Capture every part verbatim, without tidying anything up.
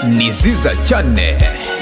Niziza cyane.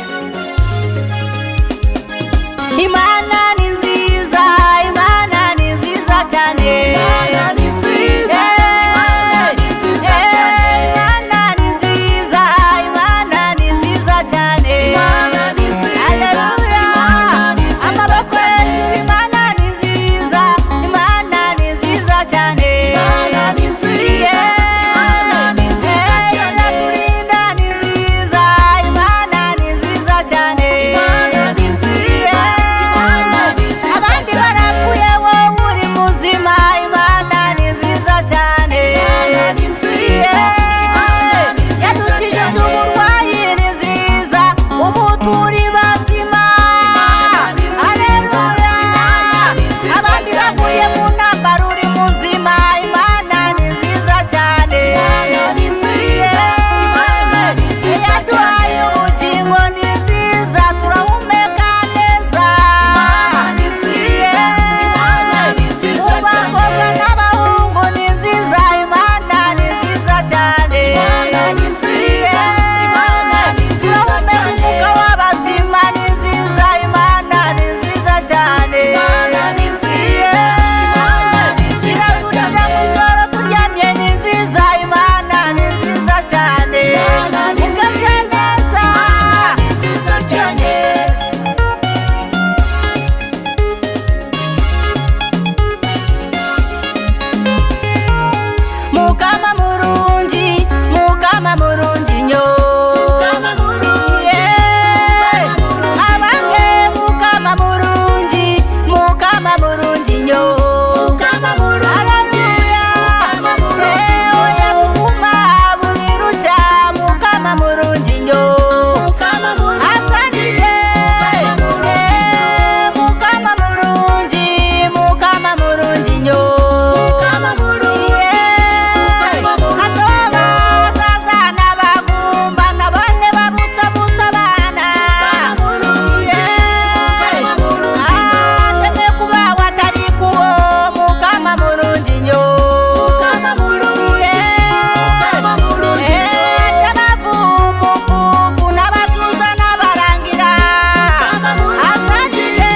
Imana ni nziza, Imana ni nziza cyane. Imana ni nziza, Imana ni nziza cyane. Imana ni nziza, Imana ni nziza cyane. Imana ni nziza, haleluya. Amaboko hejuru, Imana ni nziza, Imana ni nziza cyane. Imana ni nziza, Imana ni nziza cyane. Iraturinda ni nziza, Imana ni nziza cyane. Imana ni nziza, Imana ni nziza. Abandi barapfuye wowe uri muzima, Imana ni nziza cyane. Imana ni nziza, Imana ni nziza. Yadukijije uburwayi ni nziza, ubu turi bazima. Haleluya. Abandi baguye mu ntambara uri muzima, Imana ni nziza cyane. Imana ni nziza, Imana ni nziza. Yaduhaye ubugingo ni nziza, turahumeka neza. Imana ni nziza, Imana ni nziza. Mu bakobwa n'abahungu ni nziza, Imana ni nziza cyane. Imana ni nziza, Imana ni nziza. Turahumeka umwuka w'abazima ni nziza, Imana ni nziza cyane. Imana ni nziza, Imana ni nziza. Iraturinda mu ijoro turyamye ni nziza, Imana ni nziza cyane. Imana ni nziza, Imana ni nziza cyane. Mukama murungi, Mukama murungi nyo. Mukama murungi, abange Mukama murungi, Mukama murungi nyo. Mukama murungi, haleluya. Oya kuguma buriruca, Mukama murungi nyo. Mukama murungi, asante. Mukama murungi, Mukama murungi nyo. Mukama murungi, atoba sasa n'abagumba nabone babusabusa abana. Ateme kuba watari kuwo, Mukama murungi nyo. Abavumufufu n'abatuza n'abarangira, asante.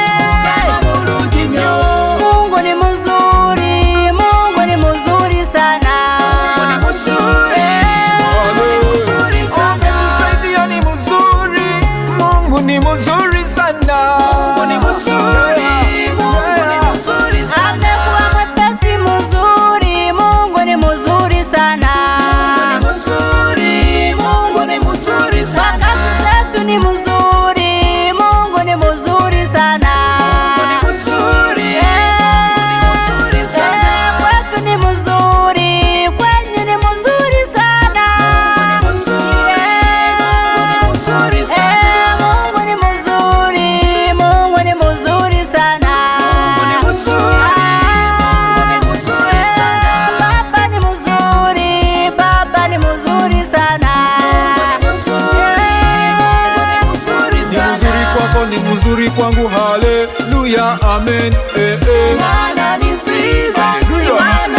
Mungu ni mzuri, Mungu ni mzuri sana. Msaidia ni mzuri, Mungu ni mzuri sana. Mungu ni mzuri, Mungu ni mzuri sana. Amekuwa mwepesi mzuri, Mungu ni mzuri sana. Mungu ni mzuri, Mungu ni mzuri sana. Wakati zetu ni mzuri, Mungu ni mzuri sana. Mungu ni mzuri, mzuri sana. Kwetu ni mzuri, kwenyu ni mzuri sana. Mungu ni mzuri sana. Mungu ni mzuri, Mungu ni mzuri sana. Mungu ni mzuri, Mungu ni mzuri sana. Baba ni mzuri, Baba ni mzuri sana. Mungu ni mzuri, Mungu ni mzuri Ni sana. mzuri kwako, ni mzuri kwangu, haleluya, amen, eh, eh. Imana ni nziza, Haleluya. Imana